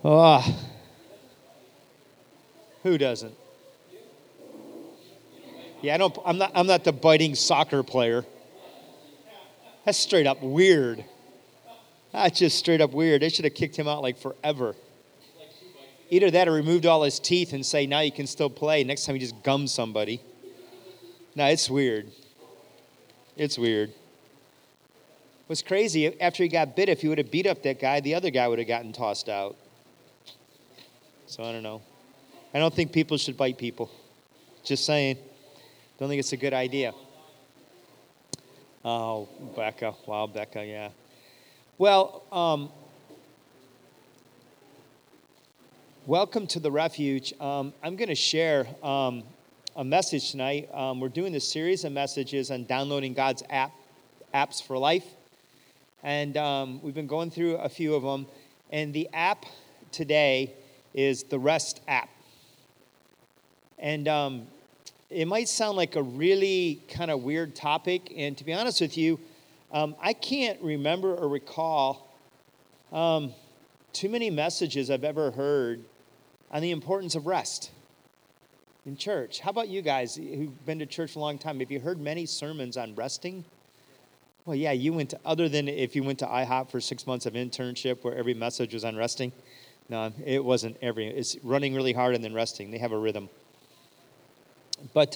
Oh, who doesn't? Yeah, I'm not the biting soccer player. That's straight up weird. That's just straight up weird. They should have kicked him out like forever. Either that or removed all his teeth and say, now you can still play. Next time you just gum somebody. No, it's weird. It's weird. What's crazy, after he got bit, if he would have beat up that guy, the other guy would have gotten tossed out. So I don't know. I don't think people should bite people. Just saying. Don't think it's a good idea. Oh, Becca. Wow, Becca, yeah. Well, welcome to the Refuge. I'm going to share a message tonight. We're doing this series of messages on downloading God's apps for life. And we've been going through a few of them. And the app today is the Rest app. And it might sound like a really kind of weird topic. And to be honest with you, I can't remember or recall too many messages I've ever heard on the importance of rest in church. How about you guys who've been to church for a long time? Have you heard many sermons on resting? Well, yeah, you went to, other than if you went to IHOP for 6 months of internship where every message was on resting. No, it wasn't it's running really hard and then resting. They have a rhythm. But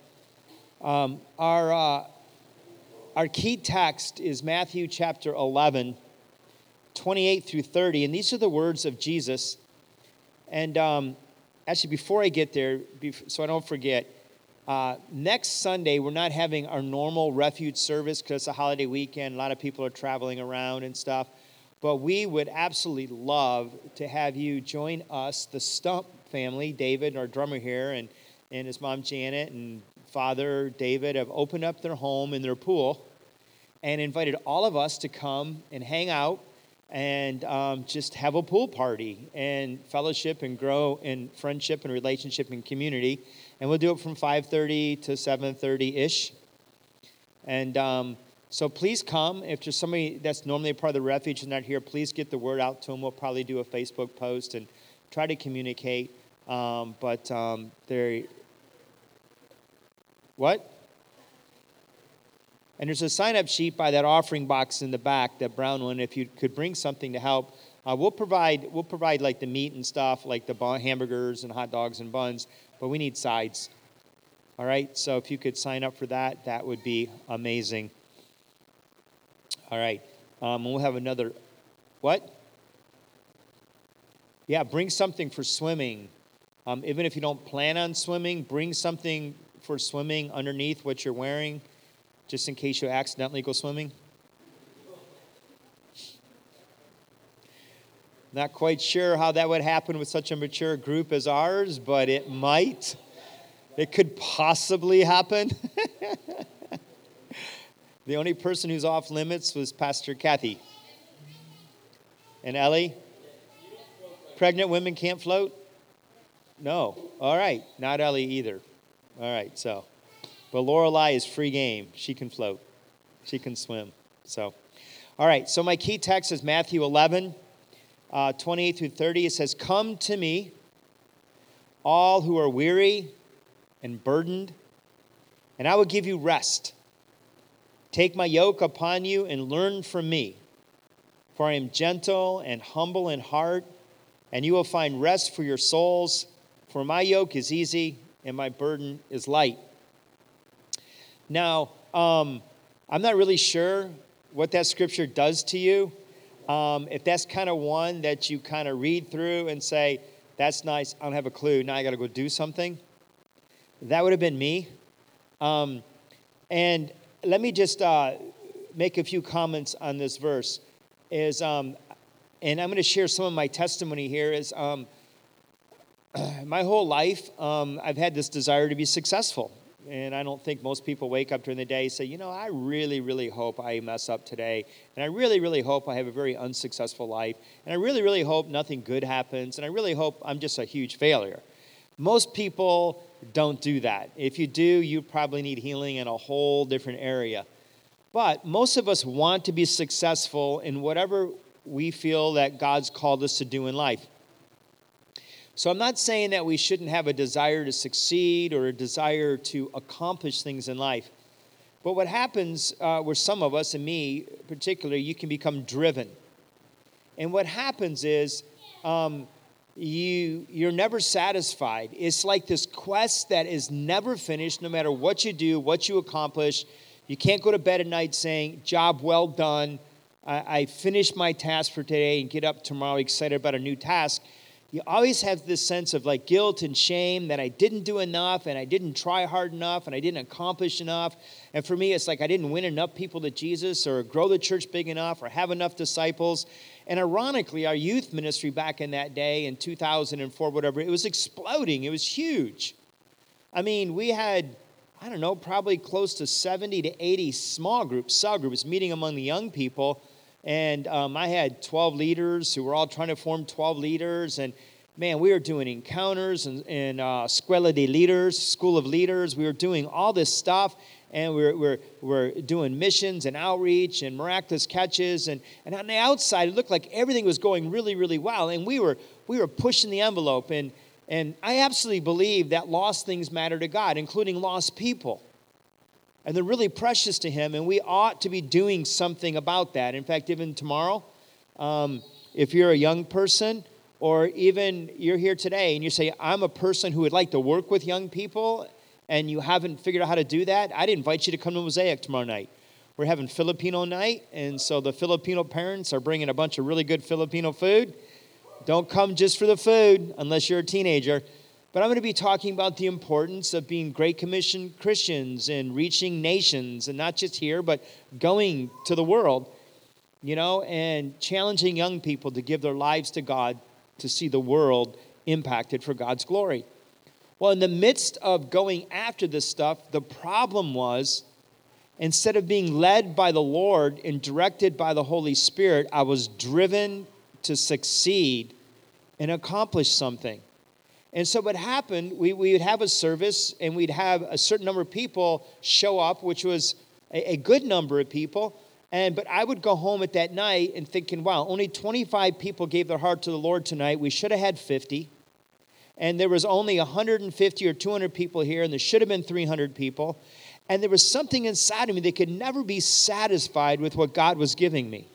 our key text is Matthew chapter 11, 28 through 30. And these are the words of Jesus. And actually, before I get there, so I don't forget, next Sunday, we're not having our normal refuge service because it's a holiday weekend. A lot of people are traveling around and stuff. But we would absolutely love to have you join us, the Stump family. David, our drummer here, and his mom Janet and father David have opened up their home and their pool and invited all of us to come and hang out and just have a pool party and fellowship and grow in friendship and relationship and community. And we'll do it from 5:30 to 7:30-ish. And so please come. If there's somebody that's normally a part of the Refuge and not here, please get the word out to them. We'll probably do a Facebook post and try to communicate. What? And there's a sign-up sheet by that offering box in the back, that brown one. If you could bring something to help, we'll provide like the meat and stuff, like the hamburgers and hot dogs and buns. But we need sides. All right. So if you could sign up for that, that would be amazing. All right. We'll have another. What? Yeah, bring something for swimming. Even if you don't plan on swimming, bring something for swimming underneath what you're wearing, just in case you accidentally go swimming. Not quite sure how that would happen with such a mature group as ours, but it might. It could possibly happen. The only person who's off limits was Pastor Kathy. And Ellie? Pregnant women can't float? No. All right. Not Ellie either. All right. So, but Lorelei is free game. She can float. She can swim. So, all right. So my key text is Matthew 11, 28 through 30. It says, "Come to me, all who are weary and burdened, and I will give you rest. Take my yoke upon you and learn from me, for I am gentle and humble in heart, and you will find rest for your souls. For my yoke is easy and my burden is light." Now, I'm not really sure what that scripture does to you. If that's kind of one that you kind of read through and say, that's nice, I don't have a clue, now I got to go do something. That would have been me. And let me just make a few comments on this verse. And I'm going to share some of my testimony here. My whole life, I've had this desire to be successful. And I don't think most people wake up during the day and say, I really, really hope I mess up today. And I really, really hope I have a very unsuccessful life. And I really, really hope nothing good happens. And I really hope I'm just a huge failure. Most people don't do that. If you do, you probably need healing in a whole different area. But most of us want to be successful in whatever we feel that God's called us to do in life. So I'm not saying that we shouldn't have a desire to succeed or a desire to accomplish things in life. But what happens with some of us, and me particularly, you can become driven. And what happens is you're never satisfied. It's like this quest that is never finished, no matter what you do, what you accomplish. You can't go to bed at night saying, job well done. I finished my task for today and get up tomorrow excited about a new task. You always have this sense of like guilt and shame that I didn't do enough and I didn't try hard enough and I didn't accomplish enough. And for me, it's like I didn't win enough people to Jesus or grow the church big enough or have enough disciples. And ironically, our youth ministry back in that day in 2004, whatever, it was exploding. It was huge. I mean, we had, I don't know, probably close to 70 to 80 small groups, cell groups meeting among the young people. And I had 12 leaders who were all trying to form 12 leaders. And man, we were doing encounters and Escuela de Leaders, School of Leaders. We were doing all this stuff. And we're doing missions and outreach and miraculous catches. And on the outside, it looked like everything was going really, really well. And we were pushing the envelope. And I absolutely believe that lost things matter to God, including lost people. And they're really precious to him, and we ought to be doing something about that. In fact, even tomorrow, if you're a young person, or even you're here today and you say, I'm a person who would like to work with young people, and you haven't figured out how to do that, I'd invite you to come to Mosaic tomorrow night. We're having Filipino night, and so the Filipino parents are bringing a bunch of really good Filipino food. Don't come just for the food unless you're a teenager. But I'm going to be talking about the importance of being Great Commission Christians and reaching nations, and not just here, but going to the world, and challenging young people to give their lives to God to see the world impacted for God's glory. Well, in the midst of going after this stuff, the problem was, instead of being led by the Lord and directed by the Holy Spirit, I was driven to succeed and accomplish something. And so what happened, we would have a service, and we'd have a certain number of people show up, which was a good number of people. But I would go home at that night and thinking, wow, only 25 people gave their heart to the Lord tonight. We should have had 50. And there was only 150 or 200 people here, and there should have been 300 people. And there was something inside of me that could never be satisfied with what God was giving me.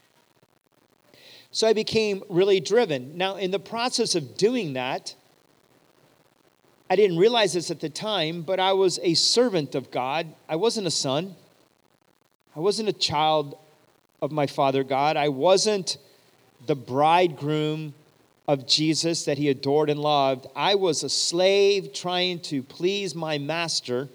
So I became really driven. Now, in the process of doing that, I didn't realize this at the time, but I was a servant of God. I wasn't a son. I wasn't a child of my Father God. I wasn't the bridegroom of Jesus that he adored and loved. I was a slave trying to please my master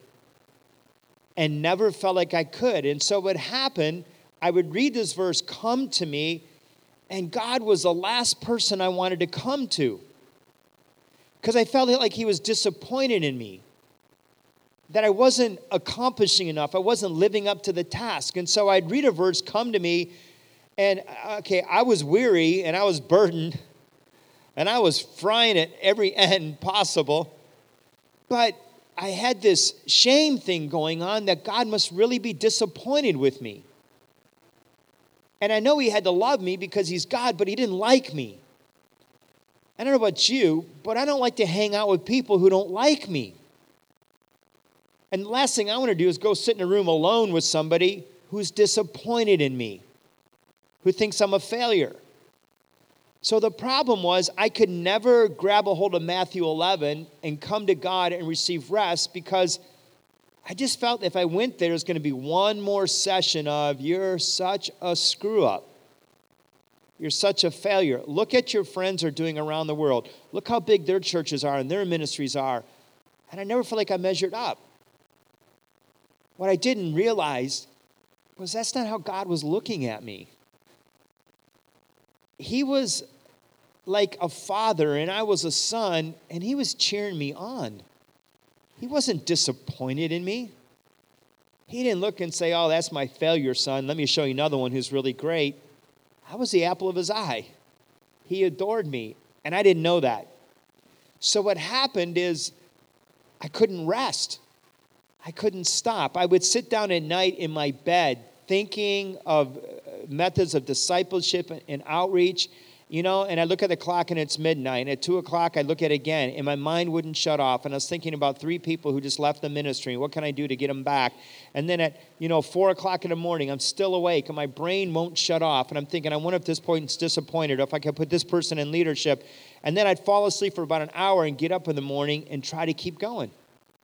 and never felt like I could. And so what happened, I would read this verse, come to me, and God was the last person I wanted to come to. Because I felt like he was disappointed in me, that I wasn't accomplishing enough. I wasn't living up to the task. And so I'd read a verse, come to me, and I was weary, and I was burdened, and I was frying at every end possible. But I had this shame thing going on that God must really be disappointed with me. And I know he had to love me because he's God, but he didn't like me. I don't know about you, but I don't like to hang out with people who don't like me. And the last thing I want to do is go sit in a room alone with somebody who's disappointed in me, who thinks I'm a failure. So the problem was I could never grab a hold of Matthew 11 and come to God and receive rest, because I just felt if I went there, there's going to be one more session of, you're such a screw-up. You're such a failure. Look at your friends are doing around the world. Look how big their churches are and their ministries are. And I never felt like I measured up. What I didn't realize was that's not how God was looking at me. He was like a father and I was a son, and he was cheering me on. He wasn't disappointed in me. He didn't look and say, oh, that's my failure, son. Let me show you another one who's really great. I was the apple of his eye. He adored me, and I didn't know that. So what happened is I couldn't rest. I couldn't stop. I would sit down at night in my bed thinking of methods of discipleship and outreach, and I look at the clock and it's midnight. And at 2 o'clock, I look at it again, and my mind wouldn't shut off. And I was thinking about 3 people who just left the ministry. What can I do to get them back? And then at, 4 o'clock in the morning, I'm still awake, and my brain won't shut off. And I'm thinking, I wonder if this point's disappointed, or if I could put this person in leadership. And then I'd fall asleep for about an hour and get up in the morning and try to keep going.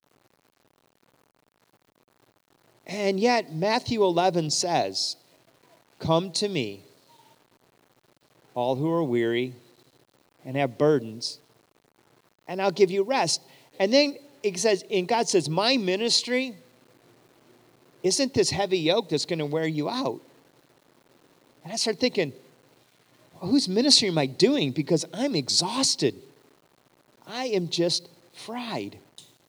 And yet, Matthew 11 says, "Come to me, all who are weary and have burdens, and I'll give you rest." And then it says, and God says, my ministry isn't this heavy yoke that's going to wear you out. And I start thinking, well, whose ministry am I doing? Because I'm exhausted. I am just fried.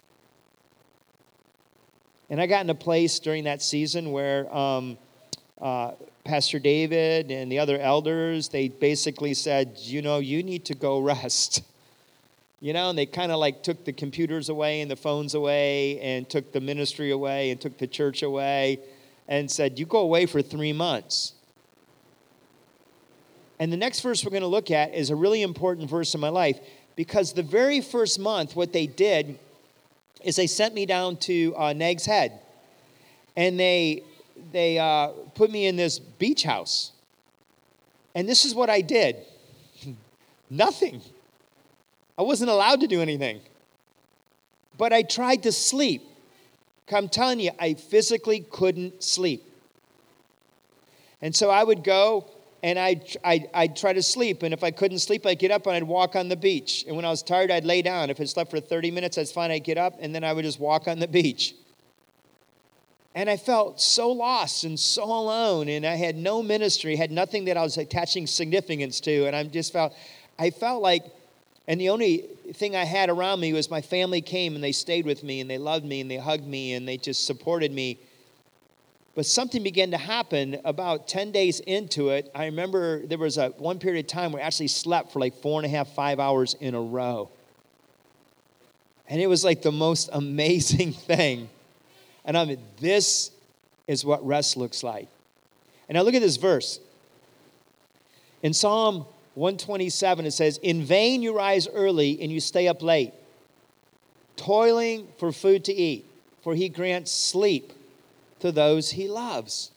And I got in a place during that season where Pastor David and the other elders, they basically said, you need to go rest. And they kind of like took the computers away and the phones away and took the ministry away and took the church away and said, you go away for 3 months. And the next verse we're going to look at is a really important verse in my life, because the very first month, what they did is they sent me down to Nags Head, and they put me in this beach house. And this is what I did. Nothing. I wasn't allowed to do anything. But I tried to sleep. I'm telling you, I physically couldn't sleep. And so I would go, and I'd try to sleep. And if I couldn't sleep, I'd get up and I'd walk on the beach. And when I was tired, I'd lay down. If I slept for 30 minutes, that's fine. I'd get up, and then I would just walk on the beach. And I felt so lost and so alone, and I had no ministry, had nothing that I was attaching significance to, and I felt like, and the only thing I had around me was my family came, and they stayed with me, and they loved me, and they hugged me, and they just supported me. But something began to happen about 10 days into it. I remember there was one period of time where I actually slept for like 4.5, 5 hours in a row. And it was like the most amazing thing. And this is what rest looks like. And now look at this verse. In Psalm 127, it says, "In vain you rise early and you stay up late, toiling for food to eat, for he grants sleep to those he loves."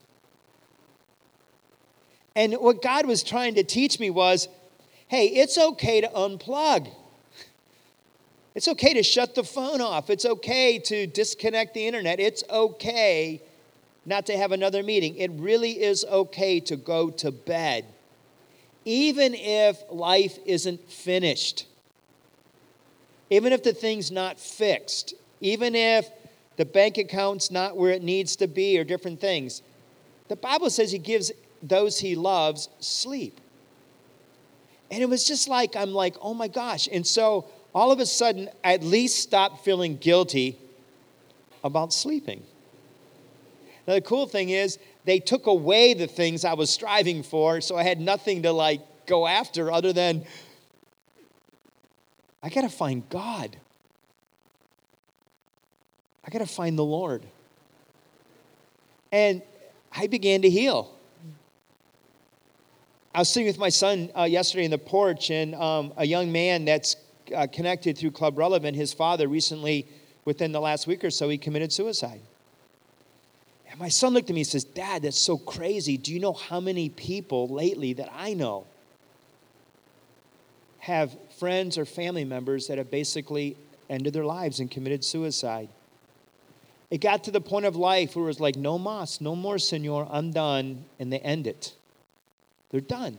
And what God was trying to teach me was, hey, it's okay to unplug. It's okay to shut the phone off. It's okay to disconnect the internet. It's okay not to have another meeting. It really is okay to go to bed, even if life isn't finished, even if the thing's not fixed, even if the bank account's not where it needs to be, or different things. The Bible says he gives those he loves sleep. And it was just like, I'm like, oh my gosh. And so all of a sudden, I at least stopped feeling guilty about sleeping. Now, the cool thing is, they took away the things I was striving for, so I had nothing to go after other than, I got to find God. I got to find the Lord. And I began to heal. I was sitting with my son yesterday in the porch, and a young man that's connected through Club Relevant, his father recently, within the last week or so, he committed suicide. And my son looked at me and says, "Dad, that's so crazy. Do you know how many people lately that I know have friends or family members that have basically ended their lives and committed suicide?" It got to the point of life where it was like, no más, no more, Señor, I'm done, and they end it. They're done.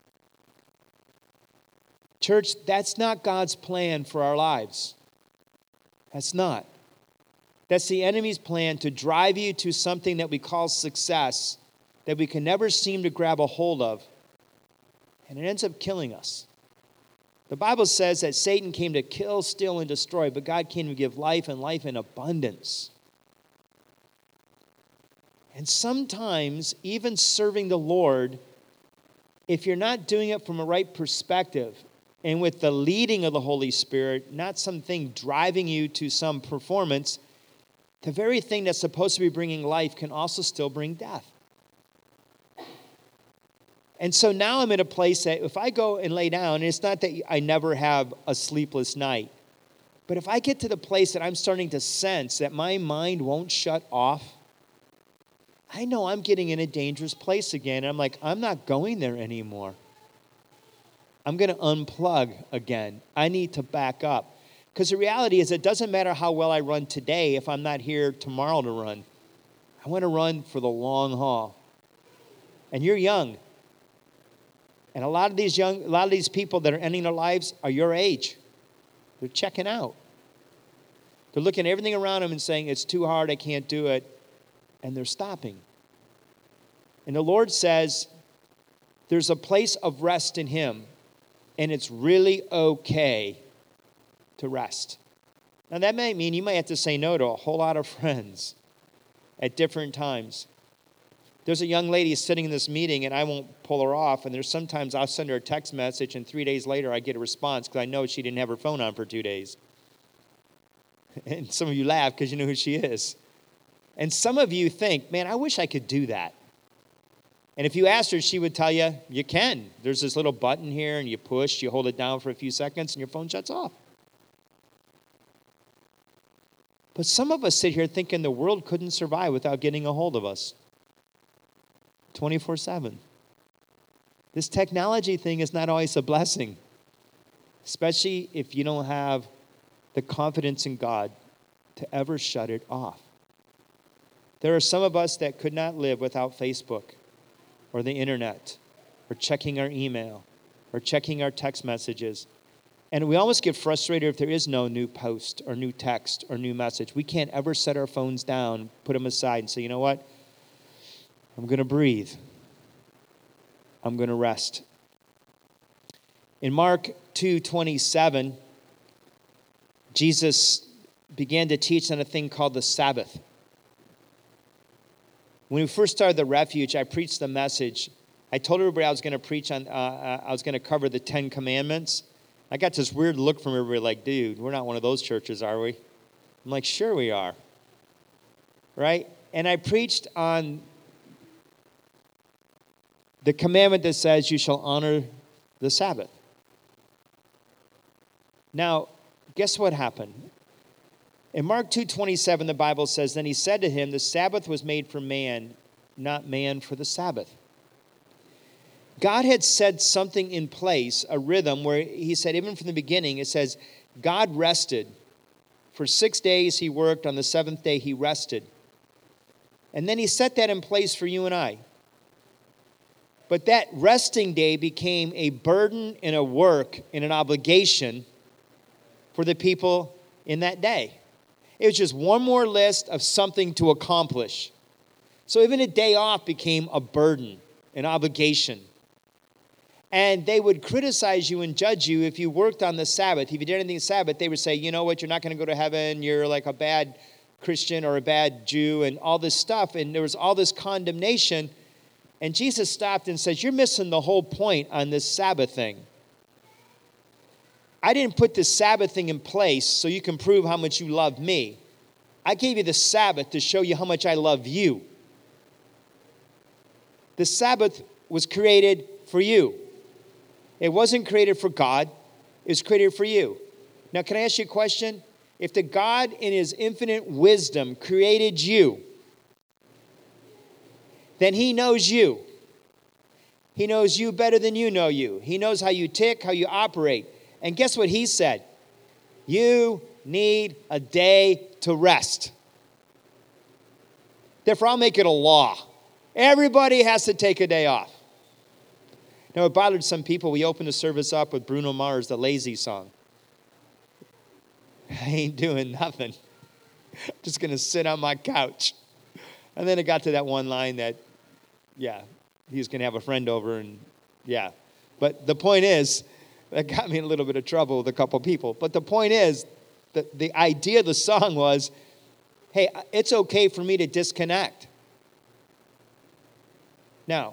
Church, that's not God's plan for our lives. That's not. That's the enemy's plan to drive you to something that we call success that we can never seem to grab a hold of. And it ends up killing us. The Bible says that Satan came to kill, steal, and destroy, but God came to give life and life in abundance. And sometimes, even serving the Lord, if you're not doing it from a right perspective and with the leading of the Holy Spirit, not something driving you to some performance, the very thing that's supposed to be bringing life can also still bring death. And so now I'm at a place that if I go and lay down, and it's not that I never have a sleepless night, but if I get to the place that I'm starting to sense that my mind won't shut off, I know I'm getting in a dangerous place again. And I'm like, I'm not going there anymore. I'm going to unplug again. I need to back up. Because the reality is it doesn't matter how well I run today if I'm not here tomorrow to run. I want to run for the long haul. And you're young. And a lot of these people that are ending their lives are your age. They're checking out. They're looking at everything around them and saying, it's too hard, I can't do it. And they're stopping. And the Lord says, there's a place of rest in Him. And it's really okay to rest. Now that might mean you might have to say no to a whole lot of friends at different times. There's a young lady sitting in this meeting, and I won't pull her off. And there's sometimes I'll send her a text message, and 3 days later I get a response because I know she didn't have her phone on for 2 days. And some of you laugh because you know who she is. And some of you think, man, I wish I could do that. And if you asked her, she would tell you, you can. There's this little button here, and you push, you hold it down for a few seconds, and your phone shuts off. But some of us sit here thinking the world couldn't survive without getting a hold of us. 24/7. This technology thing is not always a blessing, especially if you don't have the confidence in God to ever shut it off. There are some of us that could not live without Facebook or the internet or checking our email or checking our text messages. And we almost get frustrated if there is no new post or new text or new message. We can't ever set our phones down, put them aside, and say, you know what? I'm going to breathe. I'm going to rest. In Mark 2:27, Jesus began to teach on a thing called the Sabbath. When we first started the Refuge, I preached the message. I told everybody I was going to preach on, I was going to cover the 10 Commandments. I got this weird look from everybody like, dude, we're not one of those churches, are we? I'm like, sure we are. Right? And I preached on the commandment that says you shall honor the Sabbath. Now, guess what happened? In Mark 2:27, the Bible says, then he said to him, the Sabbath was made for man, not man for the Sabbath. God had set something in place, a rhythm, where he said, even from the beginning, it says, God rested. For 6 days he worked, on the seventh day he rested. And then he set that in place for you and I. But that resting day became a burden and a work and an obligation for the people in that day. It was just one more list of something to accomplish. So even a day off became a burden, an obligation. And they would criticize you and judge you if you worked on the Sabbath. If you did anything Sabbath, they would say, you know what, you're not going to go to heaven. You're like a bad Christian or a bad Jew and all this stuff. And there was all this condemnation. And Jesus stopped and says, you're missing the whole point on this Sabbath thing. I didn't put this Sabbath thing in place so you can prove how much you love me. I gave you the Sabbath to show you how much I love you. The Sabbath was created for you. It wasn't created for God. It was created for you. Now, can I ask you a question? If the God in his infinite wisdom created you, then he knows you. He knows you better than you know you. He knows how you tick, how you operate. And guess what he said? You need a day to rest. Therefore, I'll make it a law. Everybody has to take a day off. Now, it bothered some people. We opened the service up with Bruno Mars, the Lazy song. I ain't doing nothing. I'm just going to sit on my couch. And then it got to that one line that, yeah, he's going to have a friend over and, yeah. But the point is, that got me in a little bit of trouble with a couple people. But the point is, that the idea of the song was, hey, it's okay for me to disconnect. Now,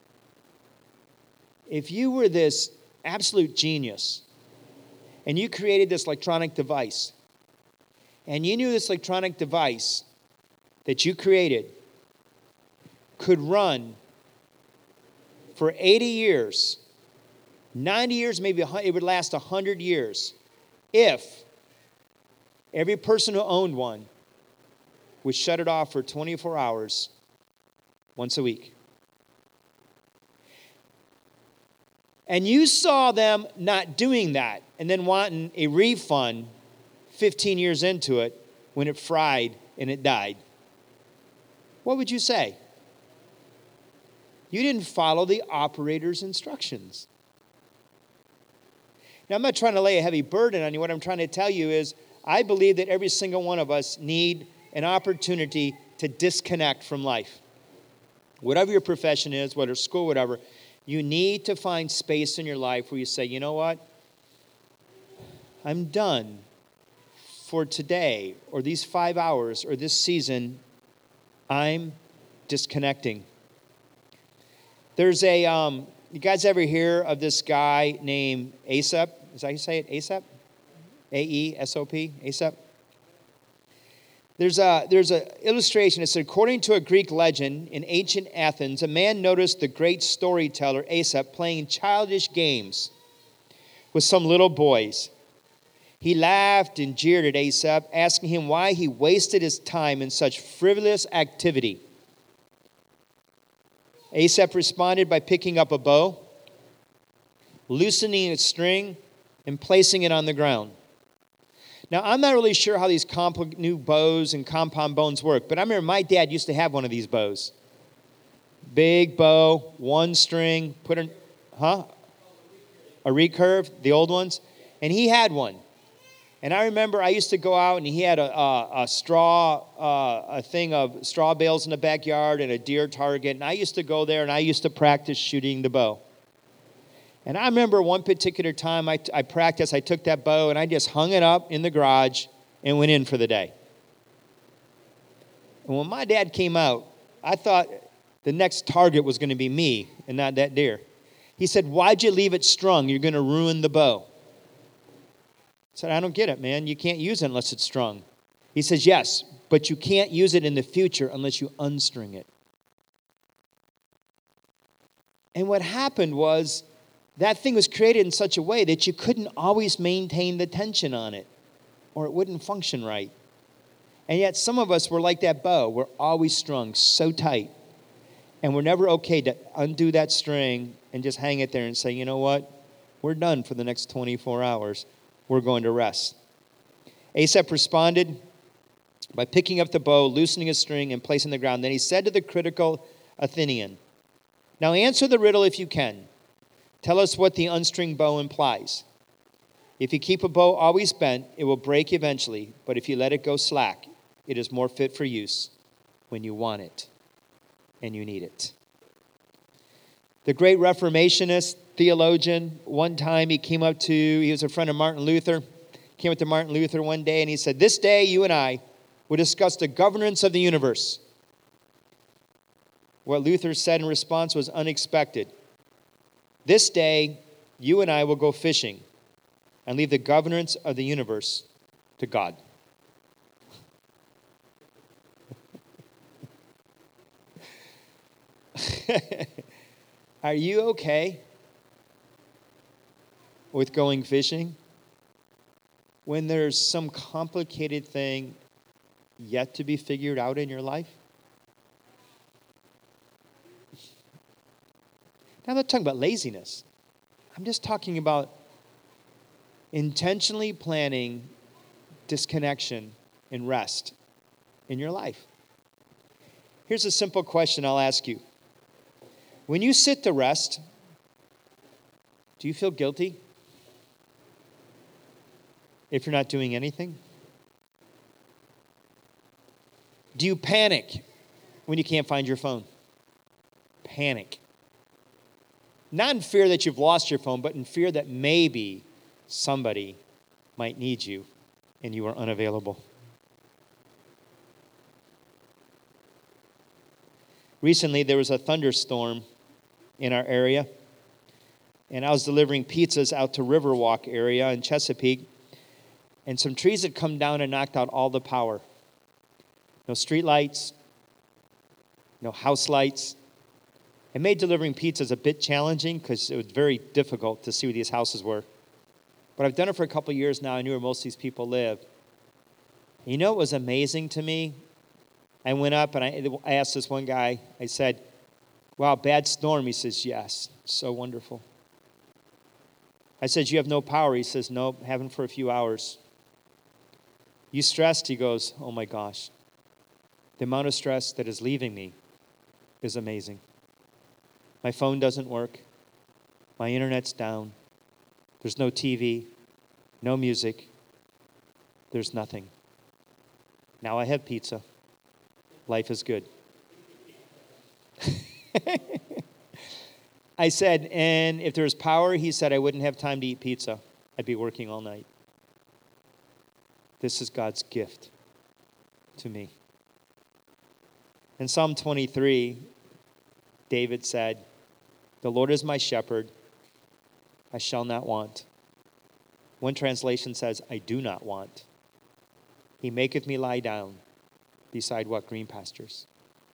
if you were this absolute genius, and you created this electronic device, and you knew this electronic device that you created could run for 80 years, 90 years, maybe it would last 100 years if every person who owned one would shut it off for 24 hours once a week. And you saw them not doing that and then wanting a refund 15 years into it when it fried and it died. What would you say? You didn't follow the operator's instructions. Now, I'm not trying to lay a heavy burden on you. What I'm trying to tell you is I believe that every single one of us need an opportunity to disconnect from life. Whatever your profession is, whether school, whatever, you need to find space in your life where you say, you know what? I'm done for today or these 5 hours or this season. I'm disconnecting. There's you guys ever hear of this guy named Aesop? Is that how you say it? Aesop? A-E-S-O-P? Aesop? There's a illustration. It said, according to a Greek legend in ancient Athens, a man noticed the great storyteller Aesop playing childish games with some little boys. He laughed and jeered at Aesop, asking him why he wasted his time in such frivolous activity. Aesop responded by picking up a bow, loosening its string, and placing it on the ground. Now, I'm not really sure how these new bows and compound bows work, but I remember my dad used to have one of these bows. Big bow, one string, a recurve, the old ones, and he had one. And I remember I used to go out and he had a thing of straw bales in the backyard and a deer target. And I used to go there and I used to practice shooting the bow. And I remember one particular time I practiced, I took that bow and I just hung it up in the garage and went in for the day. And when my dad came out, I thought the next target was going to be me and not that deer. He said, why'd you leave it strung? You're going to ruin the bow. I said, I don't get it, man. You can't use it unless it's strung. He says, yes, but you can't use it in the future unless you unstring it. And what happened was that thing was created in such a way that you couldn't always maintain the tension on it or it wouldn't function right. And yet some of us were like that bow. We're always strung so tight. And we're never okay to undo that string and just hang it there and say, you know what? We're done for the next 24 hours. We're going to rest. Aesop responded by picking up the bow, loosening a string, and placing it on the ground. Then he said to the critical Athenian, now answer the riddle if you can. Tell us what the unstringed bow implies. If you keep a bow always bent, it will break eventually. But if you let it go slack, it is more fit for use when you want it and you need it. The great Reformationist theologian, one time he was a friend of Martin Luther, came up to Martin Luther one day and he said, this day you and I will discuss the governance of the universe. What Luther said in response was unexpected. This day you and I will go fishing and leave the governance of the universe to God. Are you okay with going fishing when there's some complicated thing yet to be figured out in your life? Now, I'm not talking about laziness. I'm just talking about intentionally planning disconnection and rest in your life. Here's a simple question I'll ask you. When you sit to rest, do you feel guilty if you're not doing anything? Do you panic when you can't find your phone? Panic. Not in fear that you've lost your phone, but in fear that maybe somebody might need you and you are unavailable. Recently, there was a thunderstorm in our area, and I was delivering pizzas out to Riverwalk area in Chesapeake, and some trees had come down and knocked out all the power. No street lights, no house lights, It made delivering pizzas a bit challenging because it was very difficult to see where these houses were. But I've done it for a couple years now. I knew where most of these people live. You know what was amazing to me? I went up and I asked this one guy, I said, wow, bad storm? He says, yes, so wonderful. I said, you have no power? He says, nope, haven't for a few hours. You stressed? He goes, oh my gosh. The amount of stress that is leaving me is amazing. My phone doesn't work. My internet's down. There's no TV, no music. There's nothing. Now I have pizza. Life is good. I said, and if there was power, he said, I wouldn't have time to eat pizza. I'd be working all night. This is God's gift to me. In Psalm 23, David said, the Lord is my shepherd. I shall not want. One translation says, I do not want. He maketh me lie down beside what? Green pastures.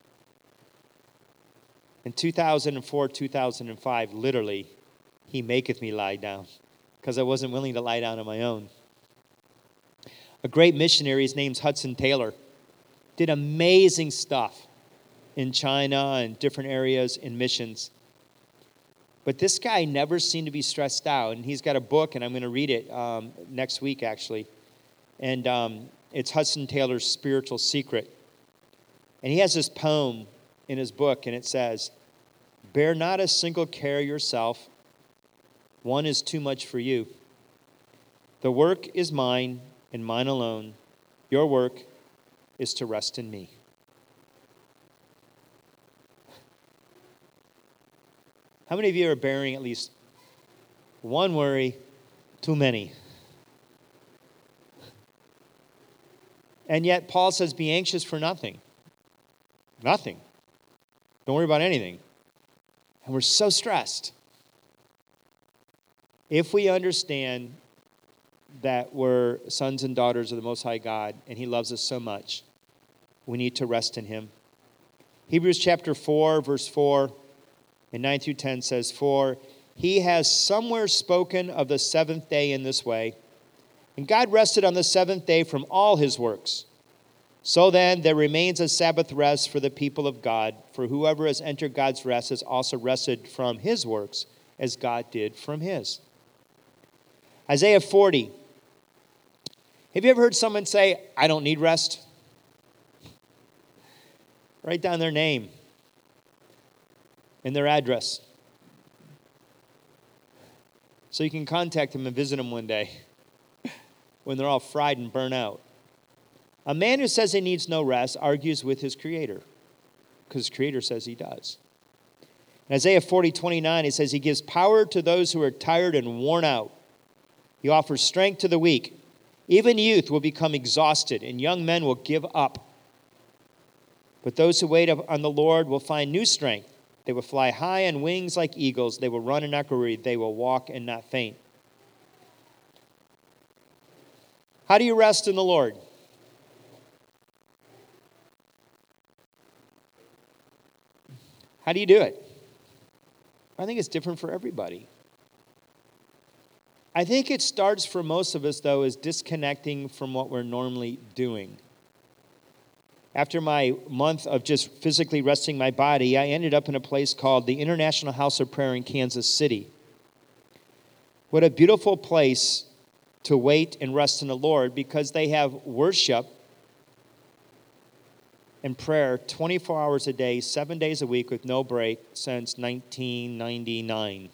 In 2004, 2005, literally, he maketh me lie down because I wasn't willing to lie down on my own. A great missionary, his name's Hudson Taylor, did amazing stuff in China and different areas in missions. But this guy never seemed to be stressed out. And he's got a book, and I'm going to read it next week, actually. And it's Hudson Taylor's Spiritual Secret. And he has this poem in his book, and it says, bear not a single care yourself. One is too much for you. The work is mine, and mine alone. Your work is to rest in me. How many of you are bearing at least one worry too many? And yet Paul says, be anxious for nothing. Nothing. Don't worry about anything. And we're so stressed. If we understand that we're sons and daughters of the Most High God, and He loves us so much, we need to rest in Him. Hebrews chapter 4, verse 4, and 9 through 10 says, for He has somewhere spoken of the seventh day in this way, and God rested on the seventh day from all His works. So then, there remains a Sabbath rest for the people of God, for whoever has entered God's rest has also rested from His works, as God did from His. Isaiah 40. Have you ever heard someone say, I don't need rest? Write down their name and their address so you can contact them and visit them one day when they're all fried and burnt out. A man who says he needs no rest argues with his Creator because his Creator says he does. In Isaiah 40:29, he says he gives power to those who are tired and worn out. He offers strength to the weak. Even youth will become exhausted, and young men will give up. But those who wait on the Lord will find new strength. They will fly high on wings like eagles. They will run and not weary. They will walk and not faint. How do you rest in the Lord? How do you do it? I think it's different for everybody. I think it starts for most of us, though, as disconnecting from what we're normally doing. After my month of just physically resting my body, I ended up in a place called the International House of Prayer in Kansas City. What a beautiful place to wait and rest in the Lord, because they have worship and prayer 24 hours a day, 7 days a week with no break since 1999.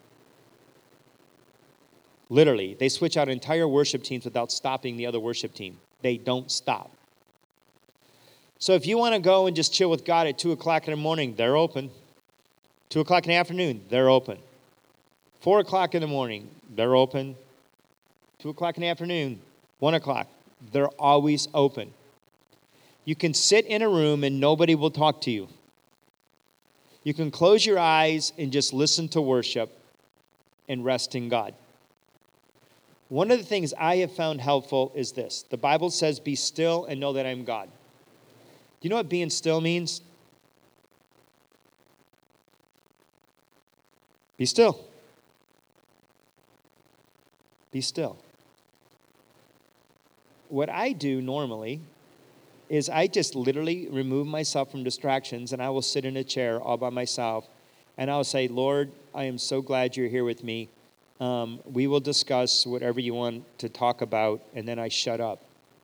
Literally, they switch out entire worship teams without stopping the other worship team. They don't stop. So if you want to go and just chill with God at 2 o'clock in the morning, they're open. 2 o'clock in the afternoon, they're open. 4 o'clock in the morning, they're open. 2 o'clock in the afternoon, 1 o'clock, they're always open. You can sit in a room and nobody will talk to you. You can close your eyes and just listen to worship and rest in God. One of the things I have found helpful is this. The Bible says, be still and know that I am God. Do you know what being still means? Be still. Be still. What I do normally is I just literally remove myself from distractions, and I will sit in a chair all by myself, and I'll say, Lord, I am so glad you're here with me. We will discuss whatever you want to talk about, and then I shut up.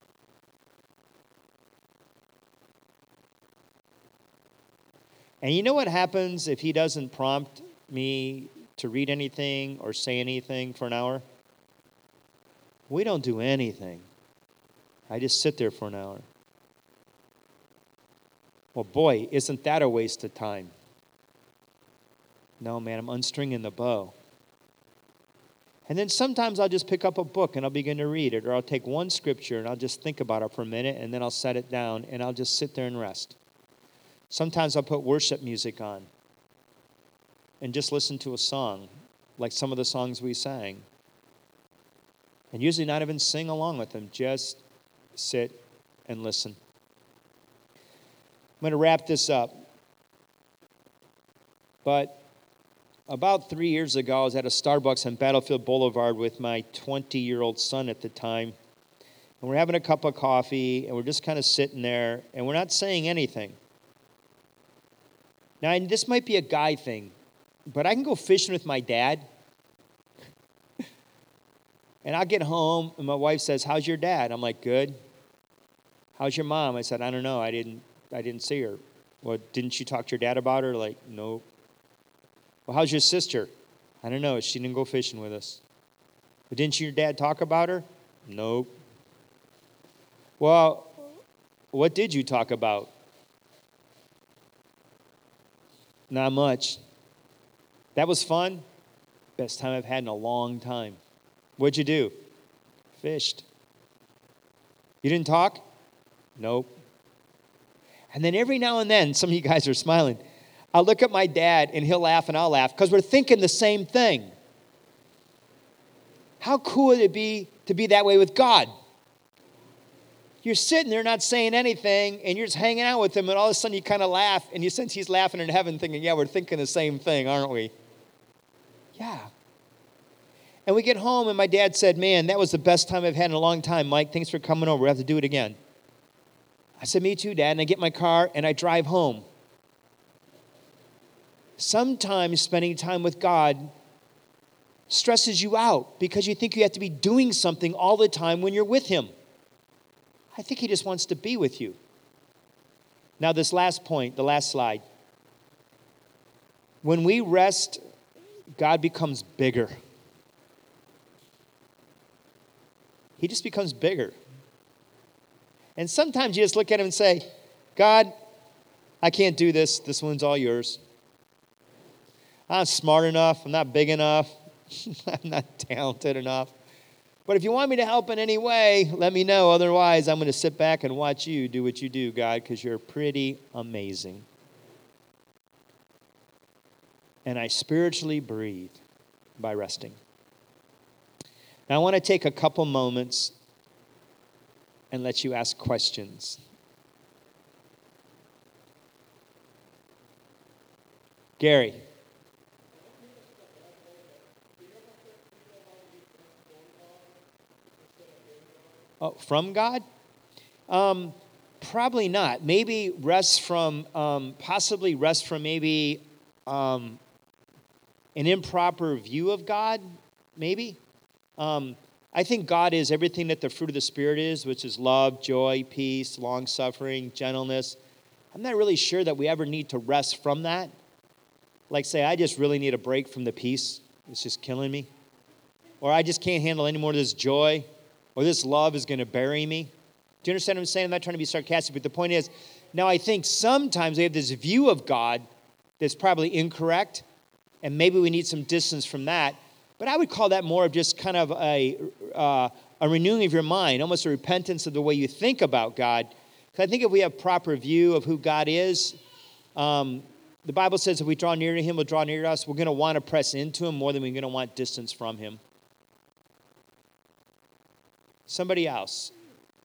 And you know what happens if he doesn't prompt me to read anything or say anything for an hour? We don't do anything. I just sit there for an hour. Well, boy, isn't that a waste of time? No, man, I'm unstringing the bow. And then sometimes I'll just pick up a book and I'll begin to read it, or I'll take one scripture and I'll just think about it for a minute, and then I'll set it down and I'll just sit there and rest. Sometimes I'll put worship music on and just listen to a song, like some of the songs we sang. And usually not even sing along with them, just sit and listen. I'm going to wrap this up. But about 3 years ago, I was at a Starbucks on Battlefield Boulevard with my 20-year-old son at the time. And we're having a cup of coffee, and we're just kind of sitting there, and we're not saying anything. Now, this might be a guy thing, but I can go fishing with my dad. And I'll get home, and my wife says, how's your dad? I'm like, good. How's your mom? I said, I don't know. I didn't see her. Well, didn't you talk to your dad about her? Like, nope. Well, how's your sister? I don't know. She didn't go fishing with us. But didn't your dad talk about her? Nope. Well, what did you talk about? Not much. That was fun. Best time I've had in a long time. What'd you do? Fished. You didn't talk? Nope. And then every now and then, some of you guys are smiling, I'll look at my dad and he'll laugh and I'll laugh because we're thinking the same thing. How cool would it be to be that way with God? You're sitting there not saying anything and you're just hanging out with him, and all of a sudden you kind of laugh and you sense he's laughing in heaven thinking, yeah, we're thinking the same thing, aren't we? Yeah. And we get home and my dad said, man, that was the best time I've had in a long time. Mike, thanks for coming over. We have to do it again. I said, me too, Dad. And I get in my car and I drive home. Sometimes spending time with God stresses you out because you think you have to be doing something all the time when you're with him. I think he just wants to be with you. Now, this last point, the last slide. When we rest, God becomes bigger. He just becomes bigger. And sometimes you just look at him and say, God, I can't do this. This one's all yours. I'm not smart enough. I'm not big enough. I'm not talented enough. But if you want me to help in any way, let me know. Otherwise, I'm going to sit back and watch you do what you do, God, because you're pretty amazing. And I spiritually breathe by resting. Now, I want to take a couple moments and let you ask questions. Gary. Oh, from God? Probably not. Maybe rest from, possibly rest from maybe an improper view of God, maybe. I think God is everything that the fruit of the Spirit is, which is love, joy, peace, long-suffering, gentleness. I'm not really sure that we ever need to rest from that. Like say, I just really need a break from the peace. It's just killing me. Or I just can't handle any more of this joy. Or this love is going to bury me. Do you understand what I'm saying? I'm not trying to be sarcastic, but the point is, now I think sometimes we have this view of God that's probably incorrect, and maybe we need some distance from that. But I would call that more of just kind of a renewing of your mind, almost a repentance of the way you think about God. Because I think if we have proper view of who God is, the Bible says if we draw near to him, he'll draw near to us. We're going to want to press into him more than we're going to want distance from him. Somebody else.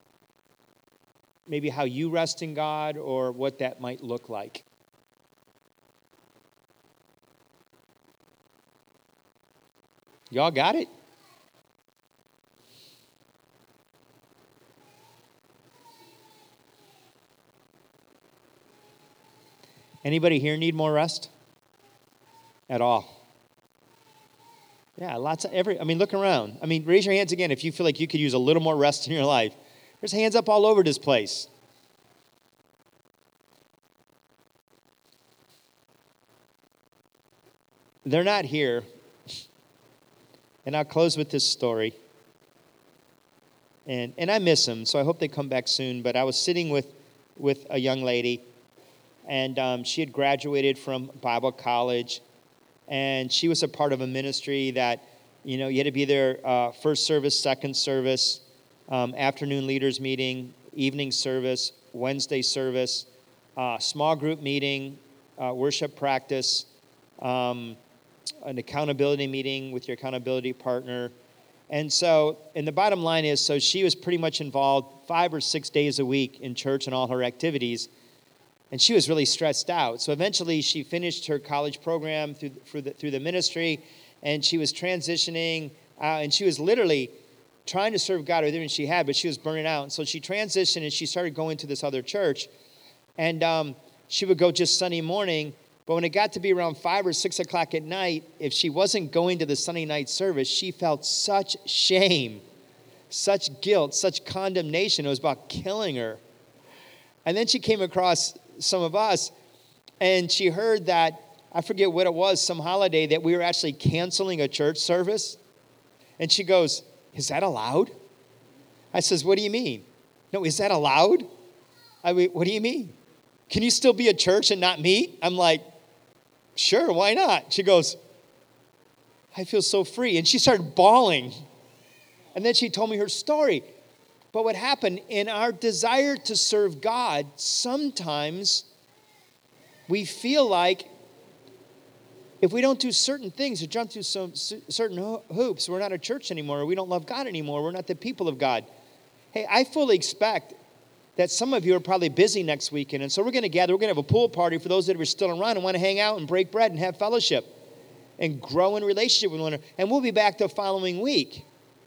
Maybe how you rest in God or what that might look like. Y'all got it? Anybody here need more rest? At all? Yeah, look around. Raise your hands again if you feel like you could use a little more rest in your life. There's hands up all over this place. They're not here. And I'll close with this story. And I miss them, so I hope they come back soon. But I was sitting with a young lady, and she had graduated from Bible college, and she was a part of a ministry that, you had to be there first service, second service, afternoon leaders meeting, evening service, Wednesday service, small group meeting, worship practice, an accountability meeting with your accountability partner. And the bottom line is, so she was pretty much involved 5 or 6 days a week in church and all her activities, and she was really stressed out. So eventually she finished her college program through the ministry, and she was transitioning, and she was literally trying to serve God with everything she had, but she was burning out. And so she transitioned, and she started going to this other church, and she would go just Sunday morning. But when it got to be around 5 or 6 o'clock at night, if she wasn't going to the Sunday night service, she felt such shame, such guilt, such condemnation. It was about killing her. And then she came across some of us, and she heard that, I forget what it was, some holiday, that we were actually canceling a church service. And she goes, "Is that allowed?" I says, "What do you mean?" "No, is that allowed?" "What do you mean? Can you still be a church and not meet?" I'm like, "Sure, why not?" She goes, "I feel so free." And she started bawling. And then she told me her story. But what happened, in our desire to serve God, sometimes we feel like if we don't do certain things or jump through some certain hoops, we're not a church anymore, or we don't love God anymore, we're not the people of God. Hey, I fully expect that some of you are probably busy next weekend, and so we're going to gather. We're going to have a pool party for those that are still around and want to hang out and break bread and have fellowship and grow in relationship with one another. And we'll be back the following week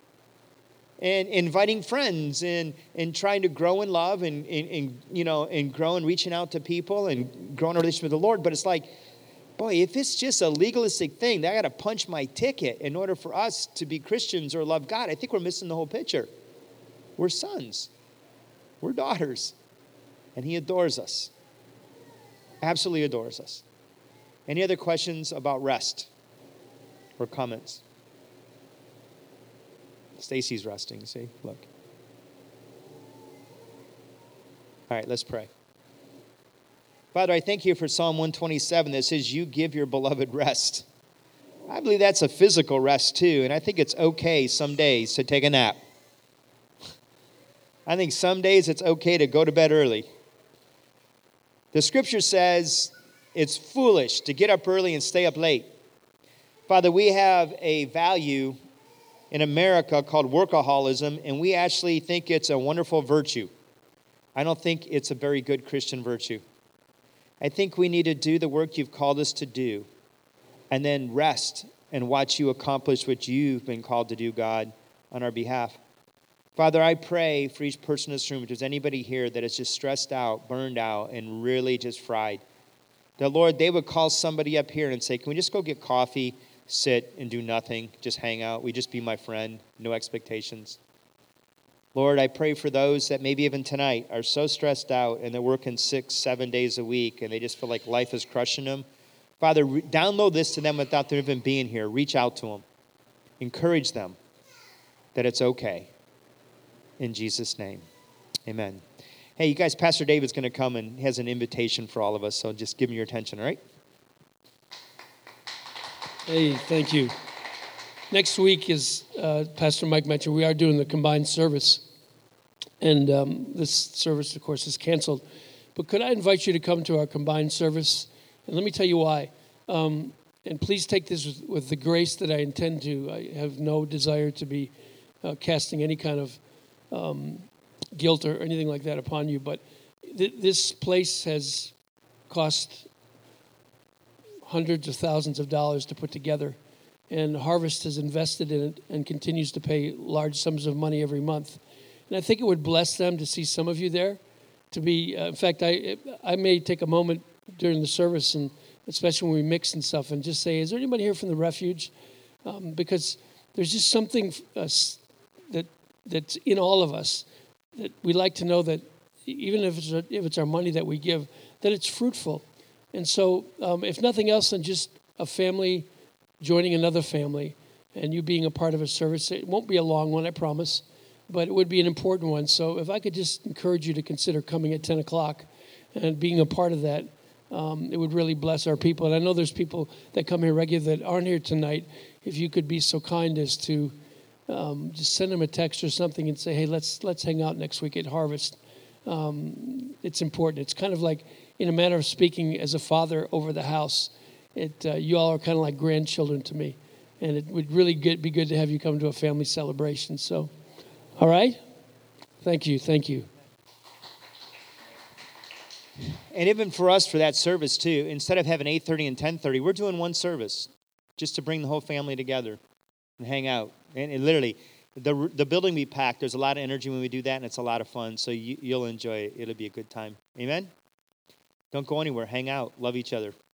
and inviting friends and trying to grow in love and grow in reaching out to people and grow in a relationship with the Lord. But it's like, boy, if it's just a legalistic thing, I got to punch my ticket in order for us to be Christians or love God. I think we're missing the whole picture. We're sons. We're daughters. And he adores us. Absolutely adores us. Any other questions about rest or comments? Stacy's resting, see? Look. All right, let's pray. Father, I thank you for Psalm 127 that says, "You give your beloved rest." I believe that's a physical rest too, and I think it's okay some days to take a nap. I think some days it's okay to go to bed early. The scripture says it's foolish to get up early and stay up late. Father, we have a value in America called workaholism, and we actually think it's a wonderful virtue. I don't think it's a very good Christian virtue. I think we need to do the work you've called us to do, and then rest and watch you accomplish what you've been called to do, God, on our behalf. Father, I pray for each person in this room, if there's anybody here that is just stressed out, burned out, and really just fried, that, Lord, they would call somebody up here and say, "Can we just go get coffee, sit, and do nothing, just hang out? We just be my friend, no expectations." Lord, I pray for those that maybe even tonight are so stressed out and they're working 6, 7 days a week and they just feel like life is crushing them. Father, download this to them without them even being here. Reach out to them. Encourage them that it's okay. In Jesus' name, amen. Hey, you guys, Pastor David's going to come and he has an invitation for all of us, so just give him your attention, all right? Hey, thank you. Next week, as Pastor Mike mentioned, we are doing the combined service. And this service, of course, is canceled. But could I invite you to come to our combined service? And let me tell you why. And please take this with the grace that I intend to. I have no desire to be casting any kind of guilt or anything like that upon you. But this place has cost hundreds of thousands of dollars to put together. and Harvest has invested in it and continues to pay large sums of money every month. And I think it would bless them to see some of you there. To be, in fact, I may take a moment during the service, and especially when we mix and stuff, and just say, is there anybody here from the refuge? Because there's just something that's in all of us that we like to know that even if it's our money that we give, that it's fruitful. And so if nothing else than just a family joining another family and you being a part of a service, it won't be a long one, I promise, but it would be an important one. So if I could just encourage you to consider coming at 10 o'clock and being a part of that, it would really bless our people. And I know there's people that come here regularly that aren't here tonight. If you could be so kind as to just send them a text or something and say, hey, let's hang out next week at Harvest. It's important. It's kind of like, in a manner of speaking, as a father over the house, you all are kind of like grandchildren to me. And it would really be good to have you come to a family celebration. So, all right? Thank you. And even for us, for that service too, instead of having 8:30 and 10:30, we're doing one service just to bring the whole family together and hang out. And literally, the building will be packed. There's a lot of energy when we do that, and it's a lot of fun. So you'll enjoy it. It'll be a good time. Amen? Don't go anywhere. Hang out. Love each other.